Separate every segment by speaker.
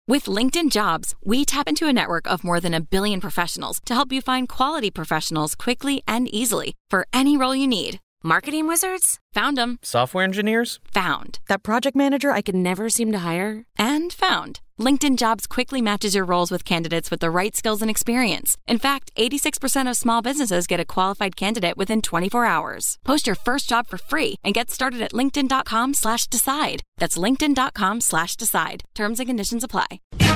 Speaker 1: With LinkedIn Jobs, we tap into a network of more than 1 billion professionals to help you find quality professionals quickly and easily for any role you need. Marketing wizards? Found them.
Speaker 2: Software engineers?
Speaker 1: Found. That project manager I could never seem to hire? And found. LinkedIn Jobs quickly matches your roles with candidates with the right skills and experience. In fact, 86% of small businesses get a qualified candidate within 24 hours. Post your first job for free and get started at linkedin.com/decide. That's linkedin.com/decide. Terms and conditions apply.
Speaker 3: Get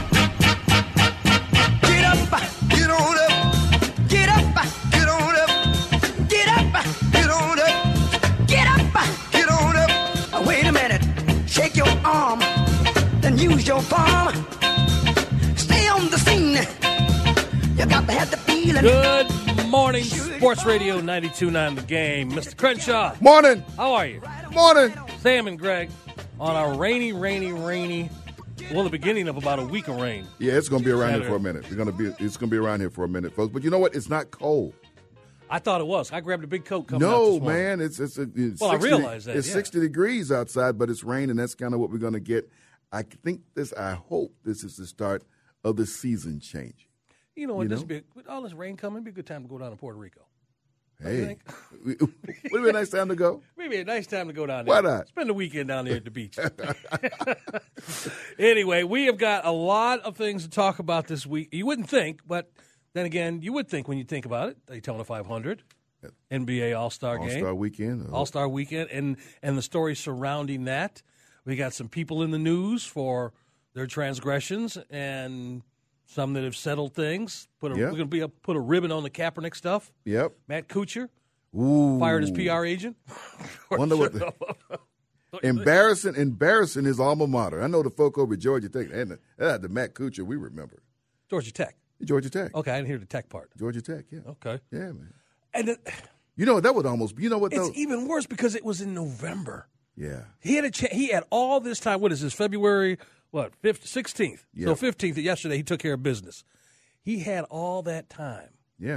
Speaker 3: up, get on up. Get up, get on up. Get up, get on up. Get up, get on up. Wait a minute. Shake your arm, then use your palm. Stay on the scene. You got to have the feeling.
Speaker 4: Good morning, Sports Radio 92.9 The Game. Mr. Crenshaw.
Speaker 5: Morning.
Speaker 4: How are you?
Speaker 5: Morning.
Speaker 4: Sam and Greg on our rainy, well, the beginning of about a week of rain.
Speaker 5: Yeah, it's going to be around here for a minute. It's going to be around here for a minute, folks. But you know what? It's not cold.
Speaker 4: I thought it was. I grabbed a big coat coming out
Speaker 5: No,
Speaker 4: this morning.
Speaker 5: man. It's
Speaker 4: well,
Speaker 5: 60,
Speaker 4: I realize that.
Speaker 5: It's 60 degrees outside, but it's rain, and that's kind of what we're going to get. I hope this is the start of the season change.
Speaker 4: You know what? With all this rain coming, it'd be a good time to go down to Puerto Rico.
Speaker 5: Hey, would it be a nice time to go?
Speaker 4: Maybe a nice time to go down there.
Speaker 5: Why not?
Speaker 4: Spend the weekend down there at the beach. Anyway, we have got a lot of things to talk about this week. You wouldn't think, but then again, you would think when you think about it. Daytona 500, NBA All-Star Game.
Speaker 5: All-Star Weekend.
Speaker 4: All-Star Weekend, and the story surrounding that. We got some people in the news for their transgressions and some that have settled things. We're going to put a ribbon on the Kaepernick stuff.
Speaker 5: Yep.
Speaker 4: Matt Kuchar
Speaker 5: fired
Speaker 4: his PR agent.
Speaker 5: Wonder what embarrassing his alma mater. I know the folk over at Georgia Tech, and the Matt Kuchar we remember.
Speaker 4: Georgia Tech.
Speaker 5: Georgia Tech.
Speaker 4: Okay, I didn't hear the tech part.
Speaker 5: Georgia Tech, yeah.
Speaker 4: Okay.
Speaker 5: Yeah, man.
Speaker 4: And
Speaker 5: that would almost, though?
Speaker 4: It's even worse because it was in November.
Speaker 5: Yeah.
Speaker 4: He had all this time. What is this, February, 16th?
Speaker 5: Yeah.
Speaker 4: So 15th, yesterday, he took care of business. He had all that time.
Speaker 5: Yeah.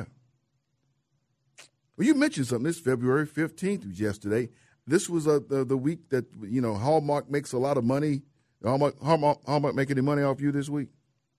Speaker 5: Well, you mentioned something. This February 15th was yesterday. This was the week that, Hallmark makes a lot of money. Hallmark make any money off you this week?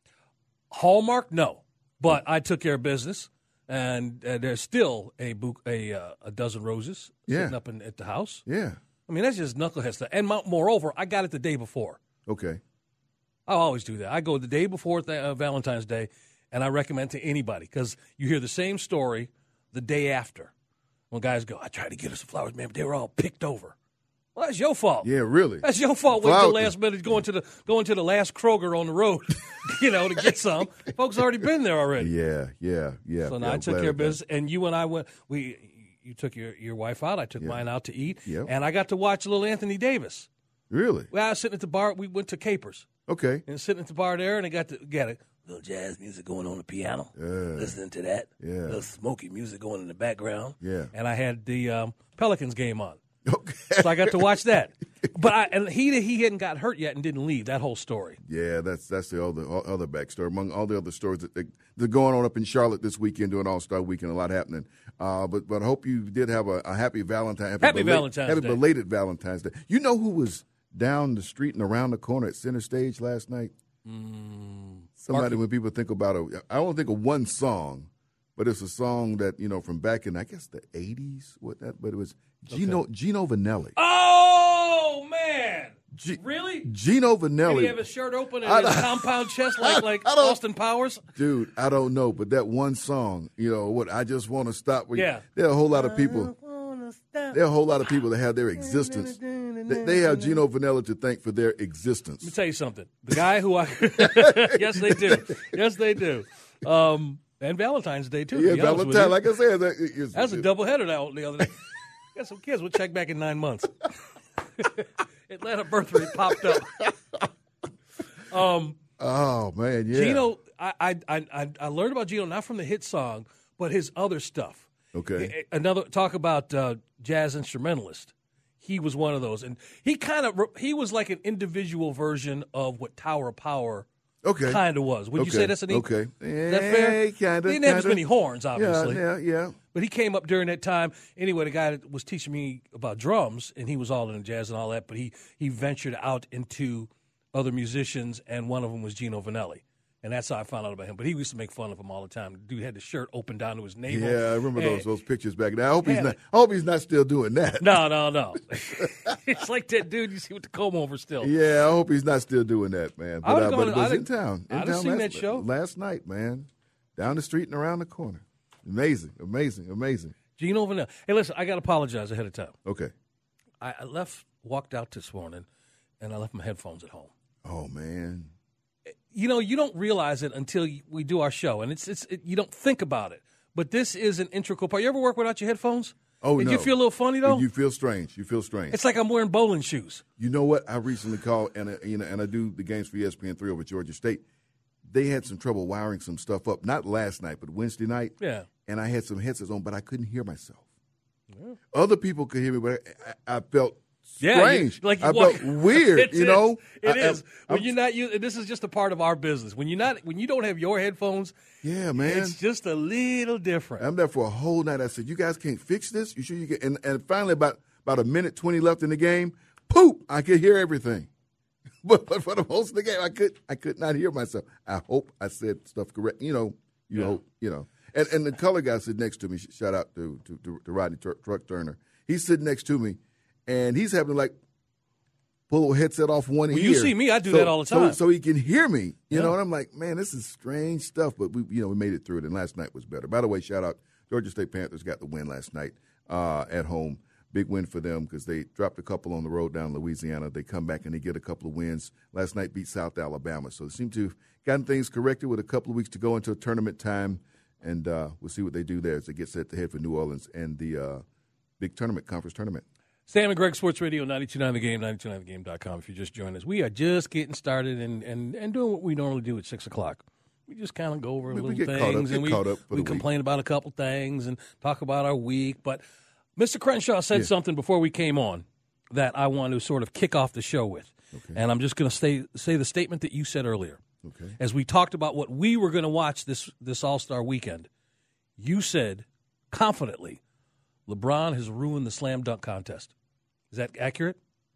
Speaker 4: Hallmark, no. But I took care of business, and there's still a dozen roses sitting up at the house.
Speaker 5: Yeah.
Speaker 4: I mean, that's just knucklehead stuff. And moreover, I got it the day before.
Speaker 5: Okay.
Speaker 4: I always do that. I go the day before Valentine's Day, and I recommend to anybody because you hear the same story the day after. When guys go, I tried to get us some flowers, man, but they were all picked over. Well, that's your fault.
Speaker 5: Yeah, really.
Speaker 4: That's your fault. Wait till the last minute, going to the last Kroger on the road, to get some. Folks already been there already.
Speaker 5: Yeah.
Speaker 4: So now I took care of business, and you and I went. You took your wife out. I took mine out to eat, and I got to watch little Anthony Davis.
Speaker 5: Really?
Speaker 4: Well, I was sitting at the bar. We went to Capers.
Speaker 5: Okay.
Speaker 4: And sitting at the bar there, and I got to get a little jazz music going on the piano, listening to that.
Speaker 5: Yeah.
Speaker 4: Little smoky music going in the background.
Speaker 5: Yeah.
Speaker 4: And I had the Pelicans game on.
Speaker 5: Okay.
Speaker 4: So I got to watch that. But he hadn't got hurt yet and didn't leave. That whole story.
Speaker 5: Yeah, that's the other backstory. Among all the other stories that they're going on up in Charlotte this weekend during All-Star Weekend, a lot happening. But I hope you did have a happy Valentine's. Happy belated Valentine's Day. You know who was down the street and around the corner at Center Stage last night? Somebody, when people think about it, I don't think of one song, but it's a song that, from back in, I guess, the 80s, but it was Gino Vanelli.
Speaker 4: Oh, man. Really?
Speaker 5: Gino Vanelli.
Speaker 4: Did he have his shirt open and his compound chest like Austin Powers?
Speaker 5: Dude, I don't know, but that one song, I just want to stop.
Speaker 4: Yeah.
Speaker 5: There are a whole lot of people. There are a whole lot of people that have their existence. They have Gino Vanelli to thank for their existence.
Speaker 4: Let me tell you something. The guy who yes, they do. Yes, they do. And Valentine's Day, too.
Speaker 5: Yeah, Valentine's, like I said.
Speaker 4: That's a doubleheader the other day. Got some kids. We'll check back in 9 months. Atlanta birth rate popped up.
Speaker 5: Oh, man, yeah.
Speaker 4: Gino, I learned about Gino not from the hit song, but his other stuff.
Speaker 5: Okay.
Speaker 4: Talk about jazz instrumentalist. He was one of those, and he was like an individual version of what Tower of Power kind of was. Would you say that's an
Speaker 5: okay?
Speaker 4: Is that fair?
Speaker 5: Kind of.
Speaker 4: He didn't have as many horns, obviously.
Speaker 5: Yeah.
Speaker 4: But he came up during that time. Anyway, the guy that was teaching me about drums, and he was all into jazz and all that, but he ventured out into other musicians, and one of them was Gino Vanelli. And that's how I found out about him. But he used to make fun of him all the time. The dude had the shirt open down to his navel.
Speaker 5: Yeah, I remember those pictures back then. I hope he's not still doing that.
Speaker 4: No. It's like that dude you see with the comb over still.
Speaker 5: Yeah, I hope he's not still doing that, man. But it was in town.
Speaker 4: I'd have seen that show.
Speaker 5: Last night, man. Down the street and around the corner. Amazing.
Speaker 4: Gino Vanelli. Hey, listen, I got to apologize ahead of time.
Speaker 5: Okay.
Speaker 4: I walked out this morning, and I left my headphones at home.
Speaker 5: Oh, man.
Speaker 4: You know, you don't realize it until we do our show, and you don't think about it. But this is an integral part. You ever work without your headphones?
Speaker 5: Oh, no.
Speaker 4: Did you feel a little funny, though?
Speaker 5: You feel strange. It's
Speaker 4: like I'm wearing bowling shoes.
Speaker 5: You know what? I recently called, and I do the games for ESPN3 over at Georgia State. They had some trouble wiring some stuff up, not last night, but Wednesday night.
Speaker 4: Yeah.
Speaker 5: And I had some headsets on, but I couldn't hear myself. Yeah. Other people could hear me, but I felt strange. I felt weird,
Speaker 4: It is. When you're not using, this is just a part of our business. When you don't have your headphones,
Speaker 5: yeah, man,
Speaker 4: it's just a little different.
Speaker 5: I'm there for a whole night. I said, "You guys can't fix this. You sure you can?" And finally, about a minute 20 left in the game, poop! I could hear everything. But for the most of the game, I could not hear myself. I hope I said stuff correct. You hope. And the color guy sitting next to me. Shout out to Rodney Truck Turner. He's sitting next to me. And he's having to pull a headset off one ear.
Speaker 4: You see me, I do that all the time.
Speaker 5: So he can hear me, you know. And I'm like, man, this is strange stuff. But we made it through it. And last night was better. By the way, shout out Georgia State Panthers got the win last night at home. Big win for them because they dropped a couple on the road down in Louisiana. They come back and they get a couple of wins. Last night beat South Alabama. So they seem to have gotten things corrected with a couple of weeks to go into tournament time. And we'll see what they do there as they get set to head for New Orleans and the big conference tournament.
Speaker 4: Sam and Greg, Sports Radio, 92.9 The Game, 92.9thegame.com. If you just joined us, we are just getting started and doing what we normally do at 6 o'clock. We just kind of go over little things. We complain about a couple things and talk about our week. But Mr. Crenshaw said something before we came on that I want to sort of kick off the show with. Okay. And I'm just going to say the statement that you said earlier.
Speaker 5: Okay.
Speaker 4: As we talked about what we were going to watch this All-Star weekend, you said confidently, LeBron has ruined the slam dunk contest. Is that accurate?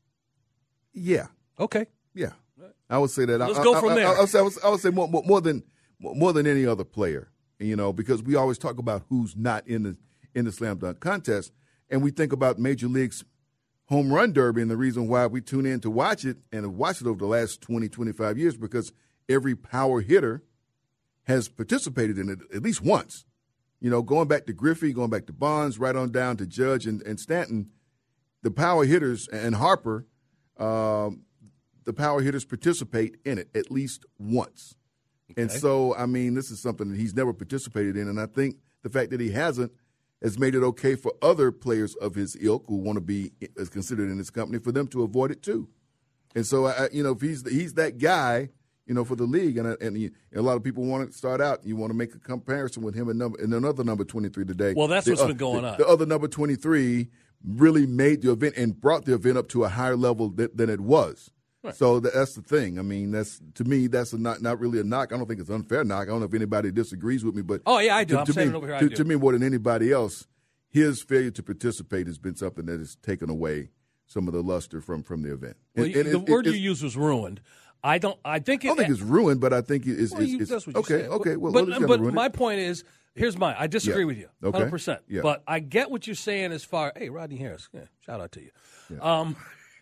Speaker 5: Yeah.
Speaker 4: Okay.
Speaker 5: Yeah. I would say that.
Speaker 4: Let's go from there.
Speaker 5: I would say more than any other player, because we always talk about who's not in the slam dunk contest, and we think about Major League's home run derby, and the reason why we tune in to watch it and have watched it over the last 20, 25 years, because every power hitter has participated in it at least once. Going back to Griffey, going back to Bonds, right on down to Judge and Stanton, the power hitters and Harper, the power hitters participate in it at least once. Okay. And so, this is something that he's never participated in, and I think the fact that he hasn't has made it okay for other players of his ilk who want to be considered in his company for them to avoid it too. And so, if he's that guy, for the league, and a lot of people want to start out. You want to make a comparison with him and another number 23 today.
Speaker 4: Well, that's what's been going on.
Speaker 5: The other number 23 really made the event and brought the event up to a higher level than it was. Right. So that's the thing. To me, that's not really a knock. I don't think it's an unfair knock. I don't know if anybody disagrees with me, but
Speaker 4: I do. I'm saying it over here.
Speaker 5: To me, more than anybody else, his failure to participate has been something that has taken away some of the luster from the event.
Speaker 4: Well, the word you used was ruined. I don't think it's
Speaker 5: ruined, but I think it's
Speaker 4: that's what you
Speaker 5: okay.
Speaker 4: said.
Speaker 5: Okay, well,
Speaker 4: but my point is, I disagree with you, 100%.
Speaker 5: Yeah.
Speaker 4: But I get what you're saying as far. Hey, Rodney Harris, shout out to you. Yeah.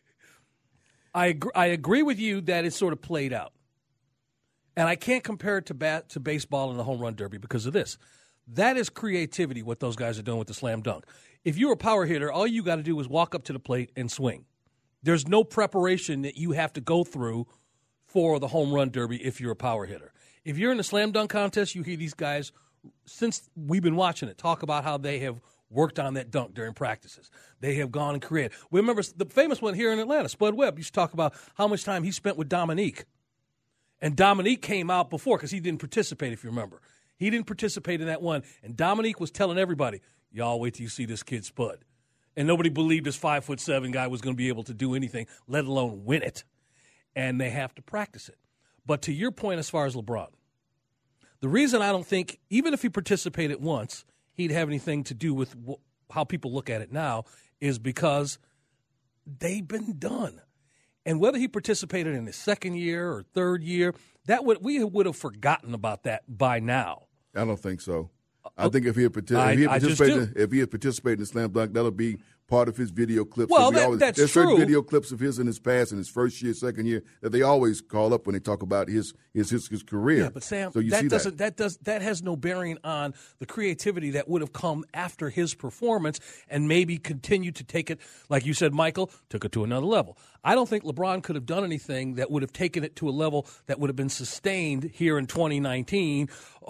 Speaker 4: I agree with you that it's sort of played out, and I can't compare it to baseball and the home run derby because of this. That is creativity. What those guys are doing with the slam dunk. If you're a power hitter, all you got to do is walk up to the plate and swing. There's no preparation that you have to go through for the home run derby if you're a power hitter. If you're in the slam dunk contest, you hear these guys, since we've been watching it, talk about how they have worked on that dunk during practices. They have gone and created. We remember the famous one here in Atlanta, Spud Webb used to talk about how much time he spent with Dominique. And Dominique came out before because he didn't participate, if you remember. He didn't participate in that one. And Dominique was telling everybody, y'all wait till you see this kid Spud. And nobody believed this 5'7" guy was going to be able to do anything, let alone win it. And they have to practice it. But to your point as far as LeBron, the reason I don't think, even if he participated once, he'd have anything to do with how people look at it now is because they've been done. And whether he participated in his second year or third year, we would have forgotten about that by now.
Speaker 5: I don't think so. I think if he had participated in the slam dunk, that'll be part of his video clips.
Speaker 4: Well, that's
Speaker 5: there's
Speaker 4: true.
Speaker 5: Certain video clips of his in his past, in his first year, second year, that they always call up when they talk about his career.
Speaker 4: Yeah, but Sam,
Speaker 5: so
Speaker 4: that has no bearing on the creativity that would have come after his performance and maybe continue to take it, like you said, Michael, took it to another level. I don't think LeBron could have done anything that would have taken it to a level that would have been sustained here in 2019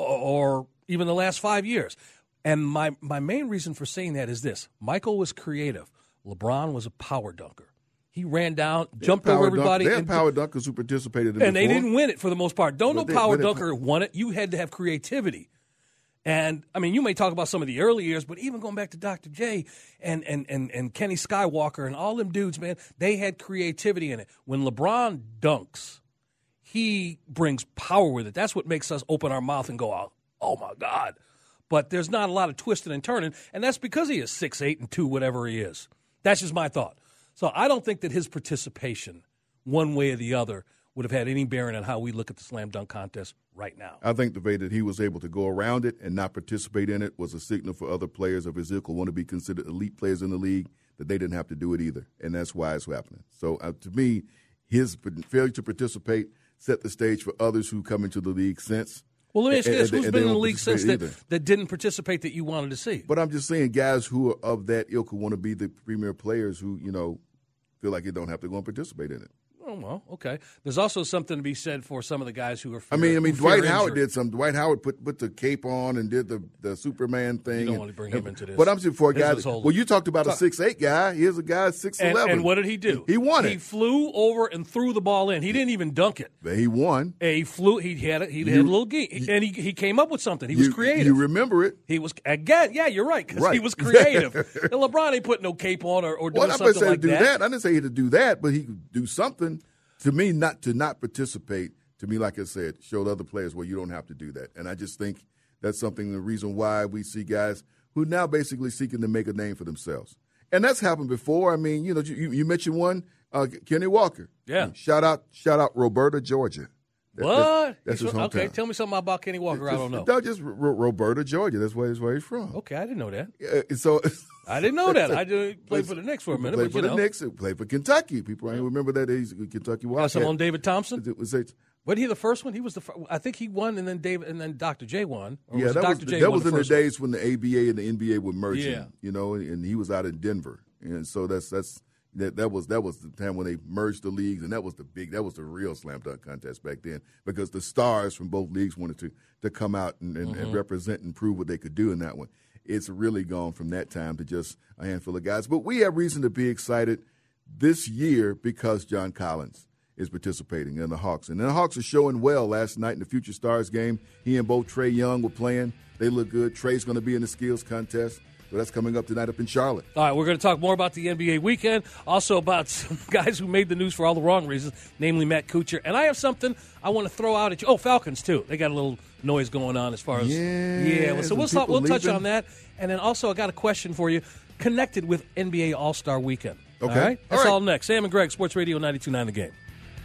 Speaker 4: or even the last 5 years. And my main reason for saying that is this. Michael was creative. LeBron was a power dunker. He ran down, jumped over everybody.
Speaker 5: They had power dunkers who participated in it.
Speaker 4: And they didn't win it for the most part. No power dunker won it. You had to have creativity. And, I mean, you may talk about some of the early years, but even going back to Dr. J and Kenny Skywalker and all them dudes, man, they had creativity in it. When LeBron dunks, he brings power with it. That's what makes us open our mouth and go, oh, my God. But there's not a lot of twisting and turning, and that's because he is 6'8" and 2, whatever he is. That's just my thought. So I don't think that his participation, one way or the other, would have had any bearing on how we look at the slam dunk contest right now.
Speaker 5: I think the way that he was able to go around it and not participate in it was a signal for other players of his ilk who want to be considered elite players in the league that they didn't have to do it either, and that's why it's happening. So to me, his failure to participate set the stage for others who come into the league since.
Speaker 4: Well, let me ask you this. Who's been in the league since that didn't participate that you wanted to see?
Speaker 5: But I'm just saying guys who are of that ilk who want to be the premier players who, feel like they don't have to go and participate in it.
Speaker 4: Oh, well, okay. There's also something to be said for some of the guys who are
Speaker 5: Dwight Howard did something. Dwight Howard put the cape on and did the Superman thing.
Speaker 4: You don't want to bring him into this.
Speaker 5: But I'm saying for a guy. Well, you talked about a 6'8" guy. Here's a guy 6'11".
Speaker 4: And what did he do?
Speaker 5: He won it.
Speaker 4: He flew over and threw the ball in. He didn't even dunk it.
Speaker 5: But he won.
Speaker 4: He flew. He had a little game, and he came up with something. He was creative.
Speaker 5: You remember it?
Speaker 4: He was again. Yeah, you're right. Because he was creative. And LeBron ain't put no cape on or doing something like that.
Speaker 5: I didn't say he had to do that, but he could do something. To me, not participate, to me, like I said, showed other players where you don't have to do that. And I just think that's something, the reason why we see guys who now basically seeking to make a name for themselves. And that's happened before. I mean, you mentioned one, Kenny Walker.
Speaker 4: Yeah.
Speaker 5: Shout out Roberta, Georgia.
Speaker 4: What?
Speaker 5: That's his hometown.
Speaker 4: Okay, tell me something about Kenny Walker. I don't know.
Speaker 5: No, just Roberta, Georgia. That's where he's from.
Speaker 4: Okay, I didn't know that.
Speaker 5: So
Speaker 4: I didn't know that. I did play for the Knicks for a minute.
Speaker 5: Played for the Knicks. Played for Kentucky. People ain't remember that he's a Kentucky Wildcat.
Speaker 4: Got some on David Thompson. Wasn't he the first one? He was I think he won, and then Dr. J won.
Speaker 5: Yeah, that was in the days when the ABA and the NBA were merging. Yeah. And he was out in Denver, and so that was the time when they merged the leagues, and that was the real slam dunk contest back then, because the stars from both leagues wanted to come out and represent and prove what they could do in that one. It's really gone from that time to just a handful of guys. But we have reason to be excited this year because John Collins is participating in the Hawks. And the Hawks are showing well last night in the Future Stars game. He and both Trae Young were playing. They look good. Trae's going to be in the skills contest. So that's coming up tonight up in Charlotte. All
Speaker 4: right, we're going to talk more about the NBA weekend, also about some guys who made the news for all the wrong reasons, namely Matt Kuchar. And I have something I want to throw out at you. Oh, Falcons, too. They got a little noise going on as far as so we'll touch on that. And then also I got a question for you connected with NBA All-Star Weekend.
Speaker 5: Okay.
Speaker 4: All right? That's all next. Sam and Greg, Sports Radio 92.9 The Game.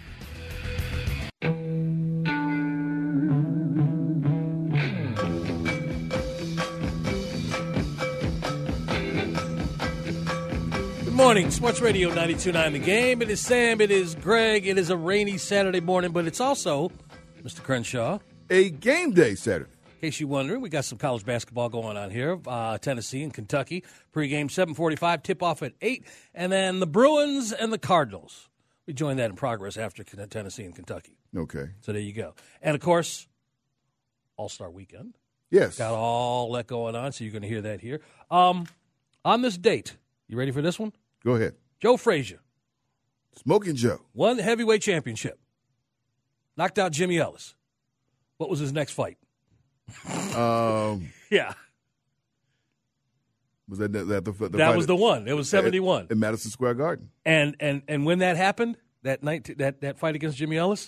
Speaker 4: Good morning, Sports Radio 92.9 The Game. It is Sam, it is Greg, it is a rainy Saturday morning, but it's also, Mr. Crenshaw,
Speaker 5: a game day Saturday.
Speaker 4: In case you're wondering, we got some college basketball going on here. Tennessee and Kentucky. Pregame 7:45, tip-off at 8. And then the Bruins and the Cardinals. We join that in progress after Tennessee and Kentucky.
Speaker 5: Okay.
Speaker 4: So there you go. And, of course, All-Star Weekend.
Speaker 5: Yes.
Speaker 4: Got all that going on, so you're going to hear that here. On this date, you ready for this one?
Speaker 5: Go ahead.
Speaker 4: Joe Frazier.
Speaker 5: Smoking Joe.
Speaker 4: Won the heavyweight championship. Knocked out Jimmy Ellis. What was his next fight? Yeah.
Speaker 5: Was that the
Speaker 4: that was the one. It was 71
Speaker 5: in Madison Square Garden.
Speaker 4: And when that happened, that night, that fight against Jimmy Ellis,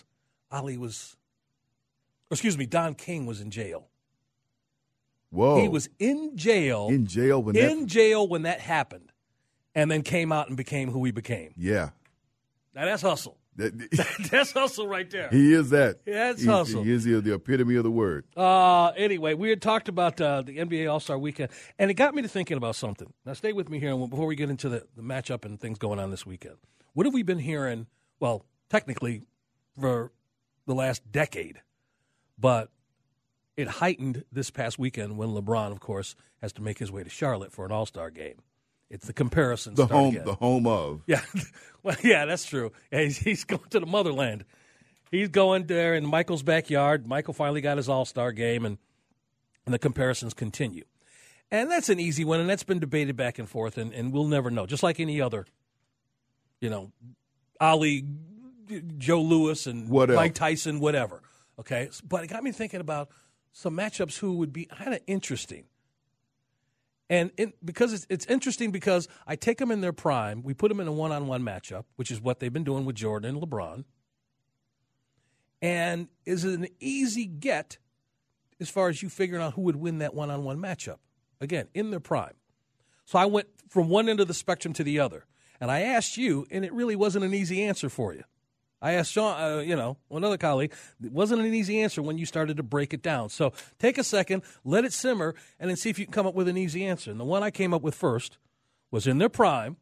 Speaker 4: Don King was in jail.
Speaker 5: Whoa.
Speaker 4: He was in jail.
Speaker 5: In jail when
Speaker 4: that happened, and then came out and became who he became.
Speaker 5: Yeah.
Speaker 4: Now that's hustle. That's hustle right there.
Speaker 5: He is that.
Speaker 4: That's hustle.
Speaker 5: He is the epitome of the word.
Speaker 4: Anyway, we had talked about the NBA All-Star Weekend, and it got me to thinking about something. Now, stay with me here before we get into the matchup and things going on this weekend. What have we been hearing, well, technically for the last decade, but it heightened this past weekend when LeBron, of course, has to make his way to Charlotte for an All-Star game. It's the comparison.
Speaker 5: The home of.
Speaker 4: Yeah, well, yeah, that's true. He's going to the motherland. He's going there in Michael's backyard. Michael finally got his All-Star game, and the comparisons continue. And that's an easy one, and that's been debated back and forth, and we'll never know. Just like any other, Ali, Joe Louis, and Mike Tyson, whatever. Okay, but it got me thinking about some matchups who would be kind of interesting. And because it's interesting because I take them in their prime. We put them in a one-on-one matchup, which is what they've been doing with Jordan and LeBron. And is it an easy get as far as you figuring out who would win that one-on-one matchup? Again, in their prime. So I went from one end of the spectrum to the other. And I asked you, and it really wasn't an easy answer for you. I asked Sean, another colleague, it wasn't an easy answer when you started to break it down. So take a second, let it simmer, and then see if you can come up with an easy answer. And the one I came up with first was in their prime,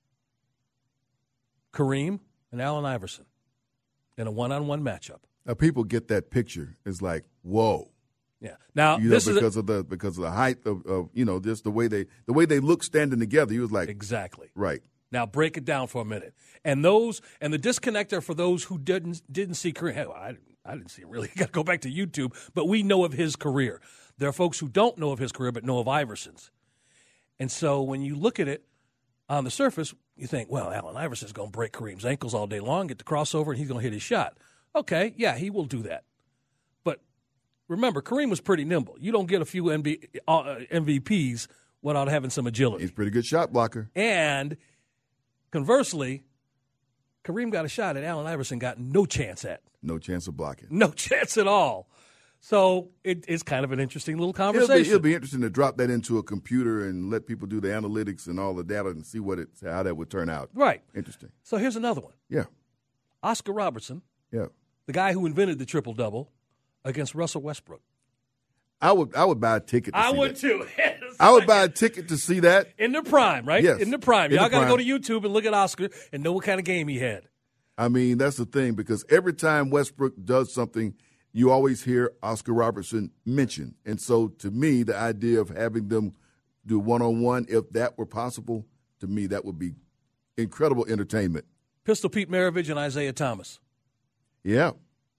Speaker 4: Kareem and Allen Iverson in a one-on-one matchup.
Speaker 5: Now, people get that picture. It's like, whoa.
Speaker 4: Yeah. Now,
Speaker 5: because of the height of just the way they look standing together. He was like,
Speaker 4: exactly
Speaker 5: right.
Speaker 4: Now break it down for a minute. And the disconnector for those who didn't see Kareem. Hey, I didn't see him really. You got to go back to YouTube. But we know of his career. There are folks who don't know of his career but know of Iverson's. And so when you look at it on the surface, you think, well, Allen Iverson's going to break Kareem's ankles all day long, get the crossover, and he's going to hit his shot. Okay, yeah, he will do that. But remember, Kareem was pretty nimble. You don't get a few MVPs without having some agility.
Speaker 5: He's a pretty good shot blocker.
Speaker 4: And conversely, Kareem got a shot that Allen Iverson got no chance at.
Speaker 5: No chance of blocking.
Speaker 4: No chance at all. So it's kind of an interesting little conversation.
Speaker 5: It'll be interesting to drop that into a computer and let people do the analytics and all the data and see how that would turn out.
Speaker 4: Right.
Speaker 5: Interesting.
Speaker 4: So here's another one.
Speaker 5: Yeah.
Speaker 4: Oscar Robertson.
Speaker 5: Yeah.
Speaker 4: The guy who invented the triple-double against Russell Westbrook.
Speaker 5: I would buy a ticket to see that.
Speaker 4: I would too.
Speaker 5: I would buy a ticket to see that.
Speaker 4: In their prime, right?
Speaker 5: Yes.
Speaker 4: In their prime. Y'all got to go to YouTube and look at Oscar and know what kind of game he had.
Speaker 5: I mean, that's the thing, because every time Westbrook does something, you always hear Oscar Robertson mentioned. And so, to me, the idea of having them do one-on-one, if that were possible, to me, that would be incredible entertainment.
Speaker 4: Pistol Pete Maravich and Isaiah Thomas.
Speaker 5: Yeah.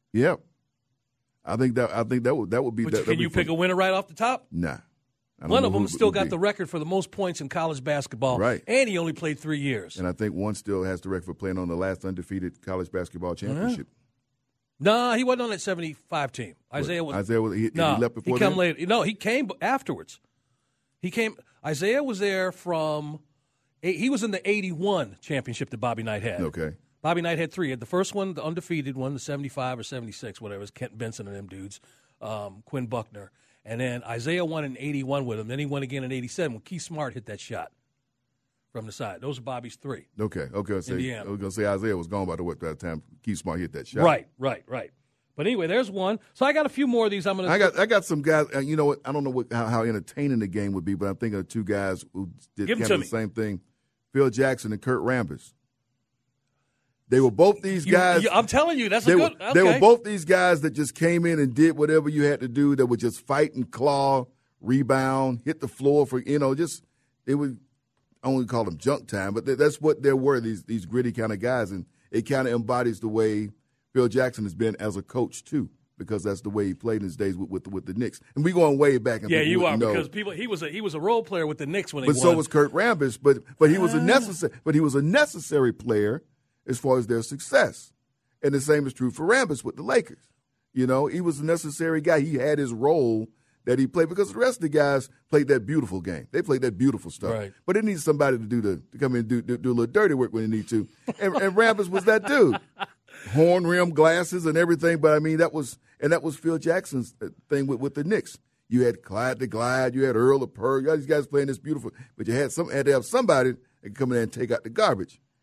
Speaker 5: I think that would be.
Speaker 4: But can you pick a winner right off the top?
Speaker 5: Nah.
Speaker 4: One of them still got the record for the most points in college basketball,
Speaker 5: right?
Speaker 4: And he only played 3 years.
Speaker 5: And I think one still has the record for playing on the last undefeated college basketball championship.
Speaker 4: No, he wasn't on that 75 team. Isaiah was.
Speaker 5: He left before.
Speaker 4: He came later. No, he came afterwards. Isaiah was there from. He was in the 81 championship that Bobby Knight had.
Speaker 5: Okay.
Speaker 4: Bobby Knight had 3. He had the first one, the undefeated one, the 75 or 76, whatever. It was Kent Benson and them dudes, Quinn Buckner. And then Isaiah won in 81 with him. Then he won again in 87 when Keith Smart hit that shot from the side. Those are Bobby's 3.
Speaker 5: Okay. I was going to say Isaiah was gone by the time Keith Smart hit that shot.
Speaker 4: Right. But anyway, there's one. So I got a few more of these. I
Speaker 5: got some guys. You know what? I don't know how entertaining the game would be, but I'm thinking of 2 guys who did kind of the same thing. Phil Jackson and Kurt Rambis. They were both these guys.
Speaker 4: I'm telling you, that's
Speaker 5: they
Speaker 4: a good.
Speaker 5: They were both these guys that just came in and did whatever you had to do. That would just fight and claw, rebound, hit the floor for just. They would only call them junk time, but that's what there were. These gritty kind of guys, and it kind of embodies the way Phil Jackson has been as a coach too, because that's the way he played in his days with the Knicks. And we going way back.
Speaker 4: Yeah, you are because he was a role player with the Knicks when they won.
Speaker 5: But so was Kurt Rambis. But he was a necessary player as far as their success. And the same is true for Rambis with the Lakers. He was a necessary guy. He had his role that he played because the rest of the guys played that beautiful game. They played that beautiful stuff.
Speaker 4: Right.
Speaker 5: But it needs somebody to come in and do a little dirty work when they need to. And Rambis was that dude. Horn rim glasses and everything. But, I mean, that was Phil Jackson's thing with the Knicks. You had Clyde the Glide. You had Earl of Purr. You had these guys playing this beautiful. But you had to have somebody that could come in there and take out the garbage.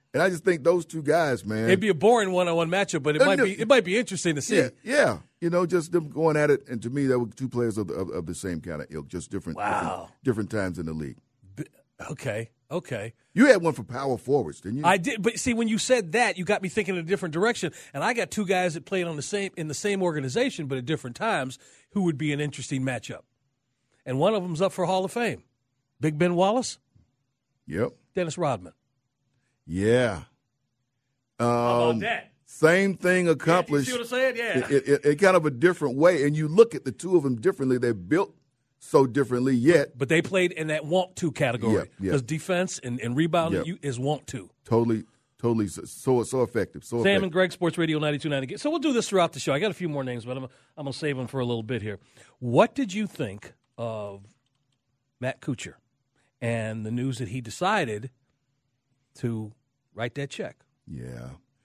Speaker 5: And I just think those two guys, man.
Speaker 4: It'd be a boring one-on-one matchup, but it might be interesting to see.
Speaker 5: Yeah. Just them going at it. And to me, that were two players of the same kind of ilk, just different times in the league.
Speaker 4: Okay.
Speaker 5: You had one for power forwards, didn't you?
Speaker 4: I did, but see, when you said that, you got me thinking in a different direction. And I got two guys that played in the same organization, but at different times, who would be an interesting matchup. And one of them's up for Hall of Fame. Big Ben Wallace.
Speaker 5: Yep.
Speaker 4: Dennis Rodman.
Speaker 5: Yeah.
Speaker 4: How about that?
Speaker 5: Same thing accomplished.
Speaker 4: You see what I'm saying? Yeah.
Speaker 5: In kind of a different way. And you look at the two of them differently. They're built so differently yet.
Speaker 4: But they played in that want-to category. Because defense and rebounding is want-to.
Speaker 5: Totally so effective.
Speaker 4: Sam and Greg, Sports Radio 92.9. So we'll do this throughout the show. I got a few more names, but I'm going to save them for a little bit here. What did you think of Matt Kuchar and the news that he decided to write that check?
Speaker 5: Yeah.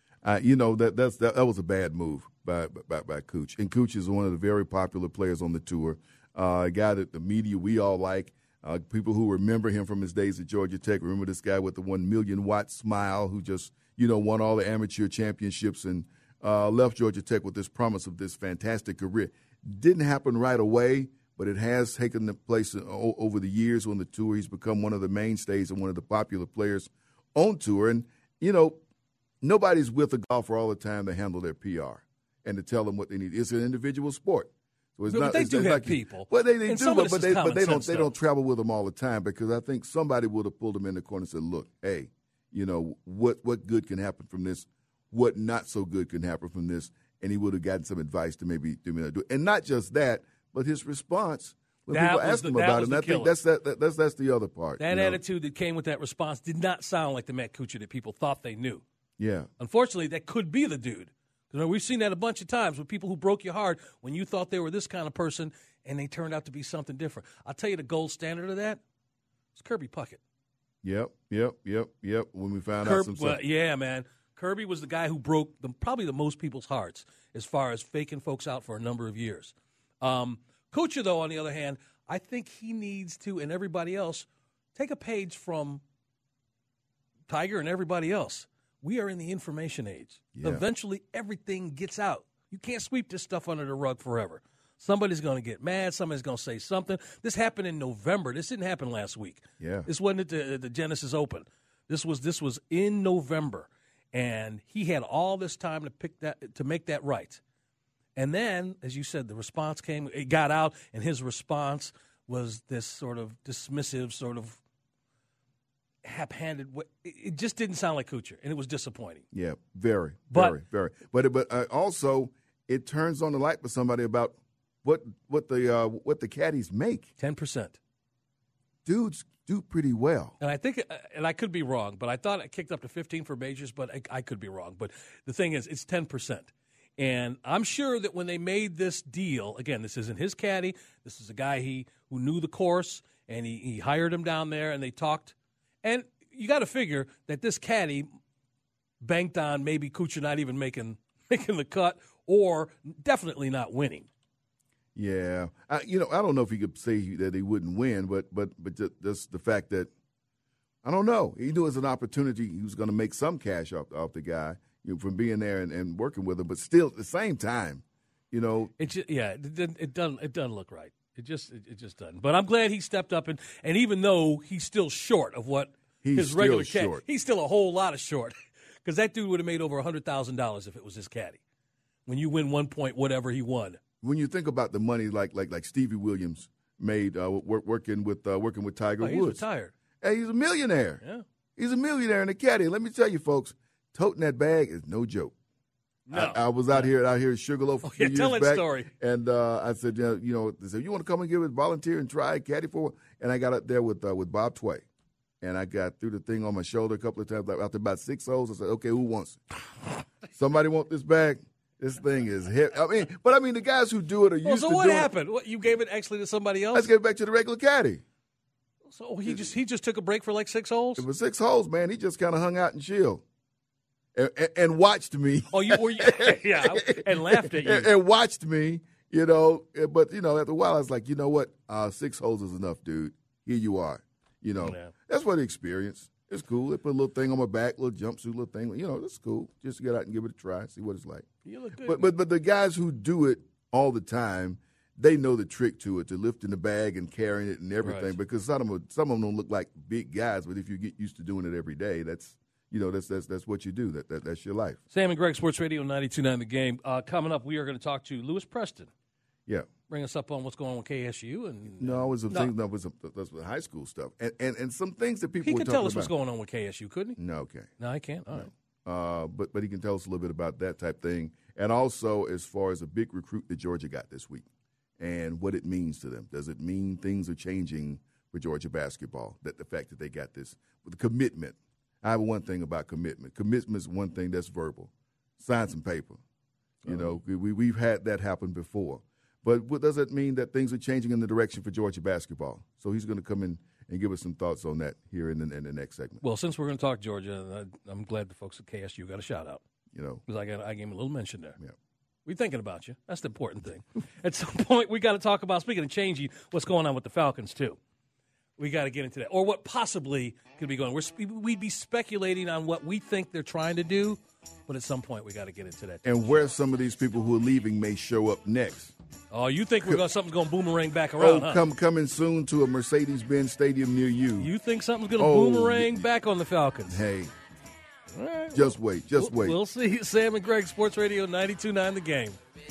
Speaker 5: That was a bad move by Cooch. And Cooch is one of the very popular players on the tour. A guy that the media, we all like. People who remember him from his days at Georgia Tech remember this guy with the 1 million watt smile who just, won all the amateur championships and left Georgia Tech with this promise of this fantastic career. Didn't happen right away, but it has taken the place over the years on the tour. He's become one of the mainstays and one of the popular players on tour. And, nobody's with a golfer all the time to handle their PR and to tell them what they need. It's an individual sport. So
Speaker 4: but they do have people.
Speaker 5: Well, they do, but they don't travel with them all the time because I think somebody would have pulled them in the corner and said, look, hey, what good can happen from this? What not so good can happen from this? And he would have gotten some advice to maybe do it. And not just that, but his response when people asked him about it. And I think that's the other part.
Speaker 4: That attitude that came with that response did not sound like the Matt Kuchar that people thought they knew.
Speaker 5: Yeah.
Speaker 4: Unfortunately, that could be the dude. We've seen that a bunch of times with people who broke your heart when you thought they were this kind of person and they turned out to be something different. I'll tell you the gold standard of that is Kirby Puckett.
Speaker 5: Yep. When we found out some stuff.
Speaker 4: Yeah, man. Kirby was the guy who broke probably the most people's hearts as far as faking folks out for a number of years. Kuchar, though, on the other hand, I think he needs to, and everybody else, take a page from Tiger and everybody else. We are in the information age. Yeah. Eventually, everything gets out. You can't sweep this stuff under the rug forever. Somebody's going to get mad. Somebody's going to say something. This happened in November. This didn't happen last week.
Speaker 5: Yeah.
Speaker 4: This wasn't at the Genesis Open. This was in November, and he had all this time to make that right. And then, as you said, the response came. It got out, and his response was this sort of dismissive, sort of haphazard. It just didn't sound like Kuchar, and it was disappointing.
Speaker 5: Yeah, very. But also it turns on the light for somebody about what the caddies make.
Speaker 4: 10%.
Speaker 5: Dudes do pretty well.
Speaker 4: And I think, and I could be wrong, but I thought it kicked up to 15 for majors, but I could be wrong. But the thing is, it's 10%. And I'm sure that when they made this deal, again, this isn't his caddy. This is a guy who knew the course, and he hired him down there, and they talked. And you got to figure that this caddy banked on maybe Kuchar not even making the cut or definitely not winning.
Speaker 5: Yeah. I don't know if he could say that he wouldn't win, but just the fact that, I don't know. He knew it was an opportunity. He was going to make some cash off the guy from being there and working with him. But still, at the same time, it doesn't look right. It just doesn't. But I'm glad he stepped up, and even though he's still short of what his regular caddy, he's still a whole lot of short because that dude would have made over $100,000 if it was his caddy. When you win 1 point, whatever he won. When you think about the money like Stevie Williams made working with Tiger Woods,
Speaker 4: he's retired.
Speaker 5: Hey, he's a millionaire.
Speaker 4: Yeah,
Speaker 5: he's a millionaire in the caddy. Let me tell you, folks, toting that bag is no joke.
Speaker 4: No.
Speaker 5: I was out here at Sugarloaf a few years
Speaker 4: tell
Speaker 5: back.
Speaker 4: that story.
Speaker 5: And I said, they said, you want to come and give it, volunteer and try caddy for? And I got up there with Bob Tway, and I got through the thing on my shoulder a couple of times. After about 6 holes, I said, okay, who wants it? Somebody want this bag? This thing is heavy. I mean, the guys who do it are used to doing it.
Speaker 4: So what happened? What, you gave it actually to somebody else?
Speaker 5: Let's get back to the regular caddy.
Speaker 4: So he just took a break for like 6 holes?
Speaker 5: It was 6 holes, man. He just kind of hung out and chilled. And watched me.
Speaker 4: Oh, yeah, and laughed at you.
Speaker 5: And watched me, But, after a while, I was like, you know what? 6 holes is enough, dude. Here you are. That's what he experienced. It's cool. They put a little thing on my back, little jumpsuit, little thing. You know, it's cool. Just to get out and give it a try, see what it's like.
Speaker 4: You look good.
Speaker 5: But the guys who do it all the time, they know the trick to it, to lifting the bag and carrying it and everything. Right. Because some of them don't look like big guys, but if you get used to doing it every day, that's what you do. That's your life.
Speaker 4: Sam and Greg, Sports Radio 92.9 The Game. Coming up, we are going to talk to Lewis Preston.
Speaker 5: Yeah.
Speaker 4: Bring us up on what's going on with KSU.
Speaker 5: That's with high school stuff. And some things that people
Speaker 4: he
Speaker 5: were
Speaker 4: can
Speaker 5: talking
Speaker 4: tell us
Speaker 5: about.
Speaker 4: what's going on with KSU, couldn't he?
Speaker 5: No, okay.
Speaker 4: No, I can't. All right.
Speaker 5: But he can tell us a little bit about that type thing. And also as far as a big recruit that Georgia got this week and what it means to them. Does it mean things are changing for Georgia basketball, that the fact that they got this with the commitment? I have one thing about commitment. Commitment is one thing that's verbal. Sign some paper. You know, we've had that happen before. But what does it mean that things are changing in the direction for Georgia basketball? So he's going to come in and give us some thoughts on that here in the next segment.
Speaker 4: Well, since we're going to talk Georgia, I'm glad the folks at KSU got a shout-out. You know. Because I gave him a little mention there.
Speaker 5: Yeah.
Speaker 4: We're thinking about you. That's the important thing. At some point, we got to talk about, speaking of changing, what's going on with the Falcons, too. We got to get into that. Or what possibly could be going on. We'd be speculating on what we think they're trying to do, but at some point we got to get into that.
Speaker 5: And where some of these people who are leaving may show up next.
Speaker 4: Oh, you think something's going to boomerang back around, huh?
Speaker 5: Coming soon to a Mercedes-Benz stadium near you.
Speaker 4: You think something's going to boomerang back on the Falcons?
Speaker 5: Hey.
Speaker 4: All right.
Speaker 5: Just wait. Wait.
Speaker 4: We'll see. Sam and Greg, Sports Radio 92.9 The Game.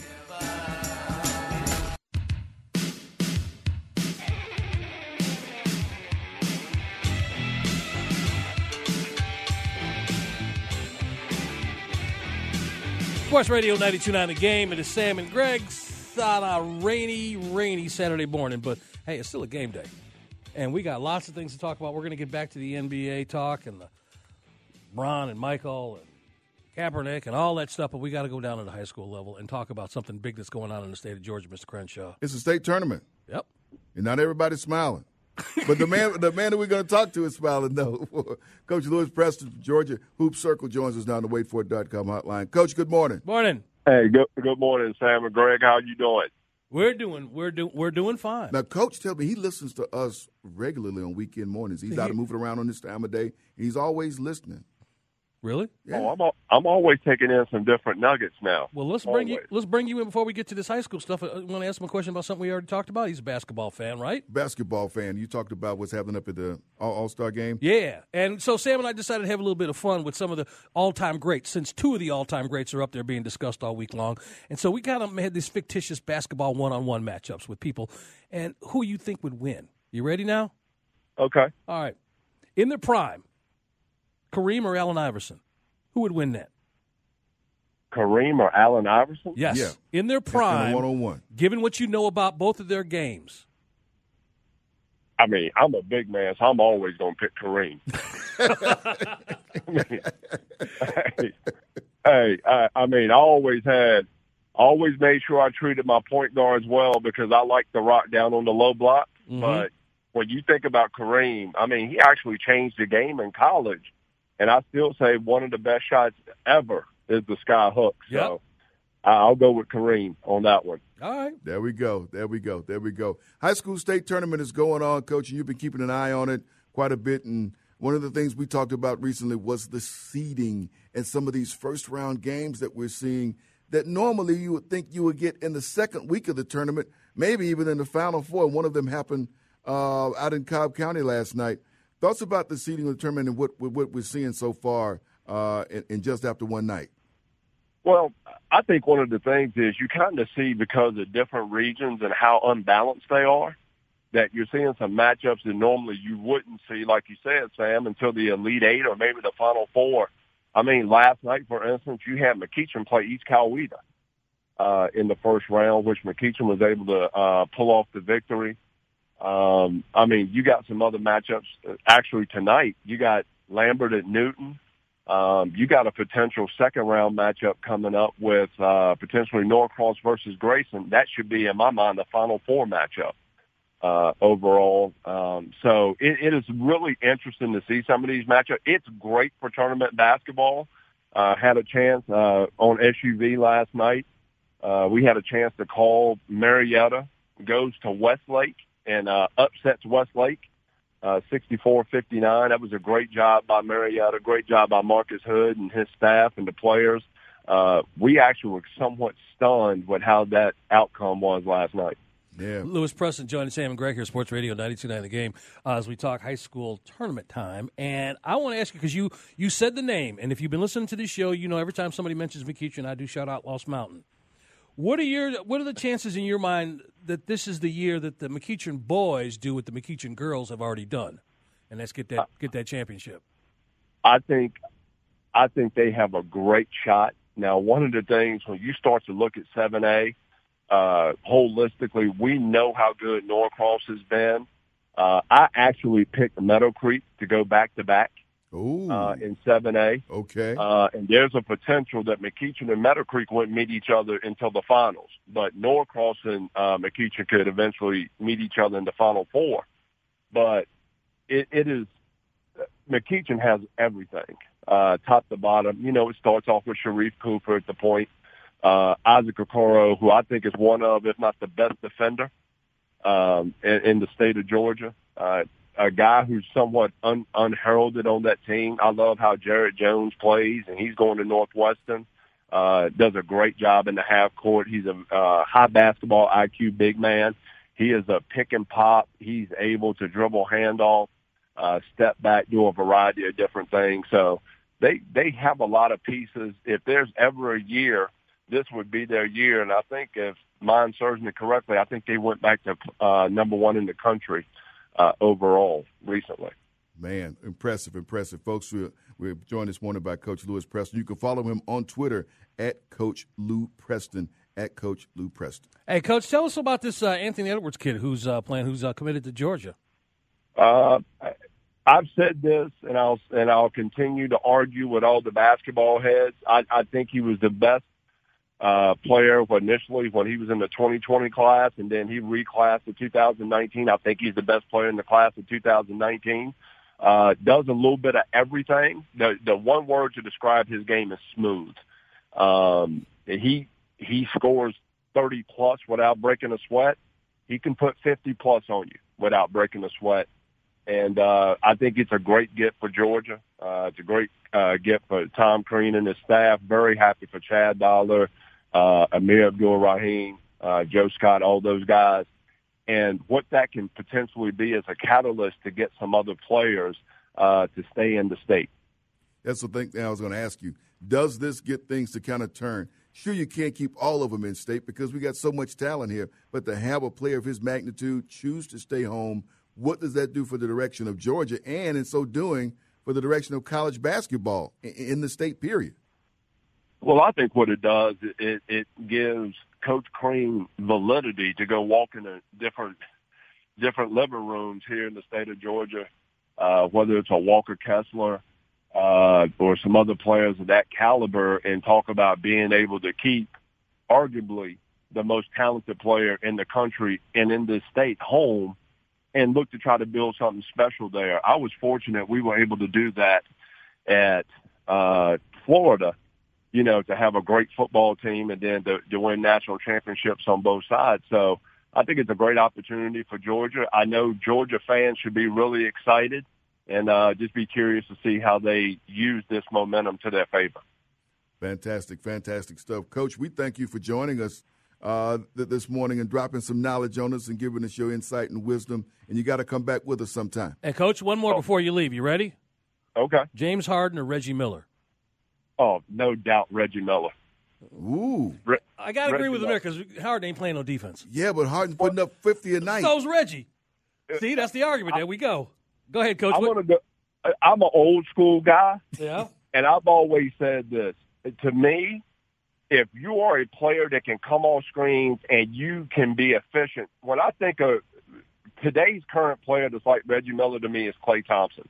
Speaker 4: Sports Radio 92.9 The Game. It is Sam and Greg's on a rainy Saturday morning. But, hey, it's still a game day. And we got lots of things to talk about. We're going to get back to the NBA talk and the Bron and Michael and Kaepernick and all that stuff. But we got to go down to the high school level and talk about something big that's going on in the state of Georgia, Mr. Crenshaw.
Speaker 5: It's a state tournament.
Speaker 4: Yep.
Speaker 5: And not everybody's smiling. But the man that we're going to talk to is smiling, though. Coach Lewis Preston from Georgia Hoop Circle joins us now on the waitforit.com hotline. Coach, good morning.
Speaker 4: Morning.
Speaker 2: Hey, good morning, Sam and Greg. How you doing?
Speaker 4: We're doing fine.
Speaker 5: Now, Coach, tell me, he listens to us regularly on weekend mornings. He's out moving around on this time of day. He's always listening.
Speaker 4: Really?
Speaker 5: Yeah.
Speaker 2: Oh, I'm always taking in some different nuggets now.
Speaker 4: Well, let's bring you in before we get to this high school stuff. I want to ask him a question about something we already talked about. He's a basketball fan, right?
Speaker 5: Basketball fan. You talked about what's happening up at the All-Star game?
Speaker 2: Yeah.
Speaker 4: And so Sam and I decided to have a little bit of fun with some of the all-time greats, since two of the all-time greats are up there being discussed all week long. And so we kind of had these fictitious basketball one-on-one matchups with people. And who you think would win? You ready now?
Speaker 2: Okay.
Speaker 4: All right. In their prime, Kareem or Allen Iverson? Who would win that?
Speaker 2: Kareem or Allen Iverson?
Speaker 4: Yes.
Speaker 5: Yeah.
Speaker 4: In their prime,
Speaker 5: one-on-one.
Speaker 4: Given what you know about both of their games.
Speaker 2: I mean, I'm a big man, so I'm always going to pick Kareem. I always made sure I treated my point guards well because I like to rock down on the low block.
Speaker 4: Mm-hmm.
Speaker 2: But when you think about Kareem, I mean, he actually changed the game in college. And I still say one of the best shots ever is the sky hook.
Speaker 4: Yep.
Speaker 2: So I'll go with Kareem on that one.
Speaker 4: All right.
Speaker 5: There we go. High school state tournament is going on, Coach, and you've been keeping an eye on it quite a bit. And one of the things we talked about recently was the seeding and some of these first-round games that we're seeing that normally you would think you would get in the second week of the tournament, maybe even in the Final Four. One of them happened out in Cobb County last night. Thoughts about the seeding of the tournament and what we're seeing so far in just after one night?
Speaker 2: Well, I think one of the things is you kind of see because of different regions and how unbalanced they are, that you're seeing some matchups that normally you wouldn't see, like you said, Sam, until the Elite Eight or maybe the Final Four. I mean, last night, for instance, you had McEachern play East Coweta in the first round, which McEachern was able to pull off the victory. I mean, you got some other matchups. Actually, tonight, you got Lambert at Newton. You got a potential second-round matchup coming up with potentially Norcross versus Grayson. That should be, in my mind, the Final Four matchup overall. So it is really interesting to see some of these matchups. It's great for tournament basketball. Had a chance on SUV last night. We had a chance to call Marietta goes to Westlake and upsets Westlake. 64-59. That was a great job by Marietta, great job by Marcus Hood and his staff and the players. We actually were somewhat stunned with how that outcome was last night.
Speaker 4: Yeah. Lewis Preston joining Sam and Greg here, Sports Radio 92.9 The Game, as we talk high school tournament time. And I want to ask you, because you said the name, and if you've been listening to this show, you know every time somebody mentions McEachern, I do shout out Lost Mountain. What are the chances in your mind that this is the year that the McEachern boys do what the McEachern girls have already done, and let's get that championship?
Speaker 2: I think they have a great shot. Now, one of the things when you start to look at 7A, holistically, we know how good Norcross has been. I actually picked Meadow Creek to go back-to-back in 7A.
Speaker 5: Okay.
Speaker 2: And there's a potential that McEachern and Meadow Creek wouldn't meet each other until the finals. But Norcross and McEachern could eventually meet each other in the Final Four. But it is – McEachern has everything, top to bottom. You know, it starts off with Sharif Cooper at the point. Isaac Okoro, who I think is one of, if not the best defender in the state of Georgia. A guy who's somewhat unheralded on that team. I love how Jared Jones plays, and he's going to Northwestern. Does a great job in the half court. He's a high basketball IQ big man. He is a pick and pop. He's able to dribble handoff, step back, do a variety of different things. So they have a lot of pieces. If there's ever a year, this would be their year. And I think if mine serves me correctly, I think they went back to number one in the country overall recently.
Speaker 5: Man, impressive. Folks, we're joined this morning by Coach Lewis Preston. You can follow him on Twitter at Coach Lou Preston, at Coach Lou Preston.
Speaker 4: Hey, Coach, tell us about this Anthony Edwards kid who's committed to Georgia.
Speaker 2: I've said this, and I'll continue to argue with all the basketball heads. I think he was the best player initially when he was in the 2020 class, and then he reclassed to 2019. I think he's the best player in the class of 2019. Does a little bit of everything. The one word to describe his game is smooth. He scores 30 plus without breaking a sweat. He can put 50 plus on you without breaking a sweat. And I think it's a great gift for Georgia. It's a great gift for Tom Crean and his staff. Very happy for Chad Dollar, Amir Abdul-Rahim, Joe Scott, all those guys. And what that can potentially be is a catalyst to get some other players to stay in the state.
Speaker 5: That's the thing I was going to ask you. Does this get things to kind of turn? Sure, you can't keep all of them in state because we got so much talent here, but to have a player of his magnitude choose to stay home, what does that do for the direction of Georgia and, in so doing, for the direction of college basketball in the state, period?
Speaker 2: Well, I think what it does, it gives Coach Crean validity to go walk in a different living rooms here in the state of Georgia, whether it's a Walker Kessler or some other players of that caliber, and talk about being able to keep arguably the most talented player in the country and in this state home and look to try to build something special there. I was fortunate we were able to do that at Florida, you know, to have a great football team and then to win national championships on both sides. So I think it's a great opportunity for Georgia. I know Georgia fans should be really excited and just be curious to see how they use this momentum to their favor.
Speaker 5: Fantastic stuff. Coach, we thank you for joining us this morning and dropping some knowledge on us and giving us your insight and wisdom. And you got to come back with us sometime.
Speaker 4: And, Coach, one more before you leave. You ready?
Speaker 2: Okay.
Speaker 4: James Harden or Reggie Miller?
Speaker 2: Oh, no doubt Reggie Miller.
Speaker 5: Ooh.
Speaker 4: I got to agree with him there because Harden ain't playing no defense.
Speaker 5: Yeah, but Harden's putting up 50 a night.
Speaker 4: So's Reggie. See, that's the argument. There we go. Go ahead, Coach.
Speaker 2: I'm an old school guy.
Speaker 4: Yeah.
Speaker 2: And I've always said this. To me, if you are a player that can come on screens and you can be efficient, when I think of today's current player that's like Reggie Miller to me is Klay Thompson.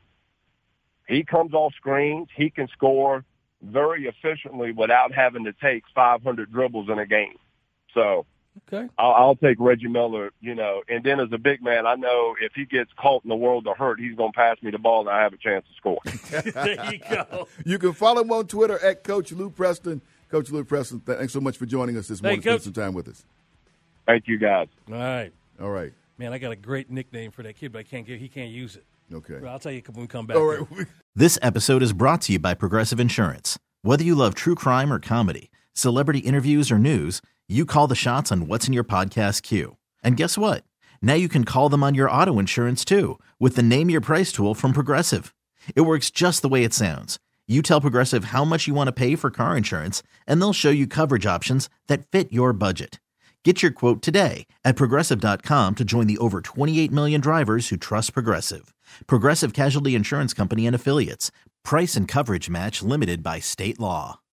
Speaker 2: He comes off screens. He can score very efficiently without having to take 500 dribbles in a game. So
Speaker 4: okay,
Speaker 2: I'll take Reggie Miller, you know. And then as a big man, I know if he gets caught in the world of hurt, he's going to pass me the ball and I have a chance to score.
Speaker 4: There you go.
Speaker 5: You can follow him on Twitter at Coach Lou Preston. Coach Lou Preston, thanks so much for joining us this morning. Spend some time with us.
Speaker 2: Thank you, guys.
Speaker 4: All right.
Speaker 5: All right.
Speaker 4: Man, I got a great nickname for that kid, but he can't use it.
Speaker 5: Okay.
Speaker 4: Well, I'll tell you when we come back.
Speaker 5: All right.
Speaker 6: This episode is brought to you by Progressive Insurance. Whether you love true crime or comedy, celebrity interviews or news, you call the shots on what's in your podcast queue. And guess what? Now you can call them on your auto insurance too with the Name Your Price tool from Progressive. It works just the way it sounds. You tell Progressive how much you want to pay for car insurance, and they'll show you coverage options that fit your budget. Get your quote today at Progressive.com to join the over 28 million drivers who trust Progressive. Progressive Casualty Insurance Company and Affiliates. Price and coverage match limited by state law.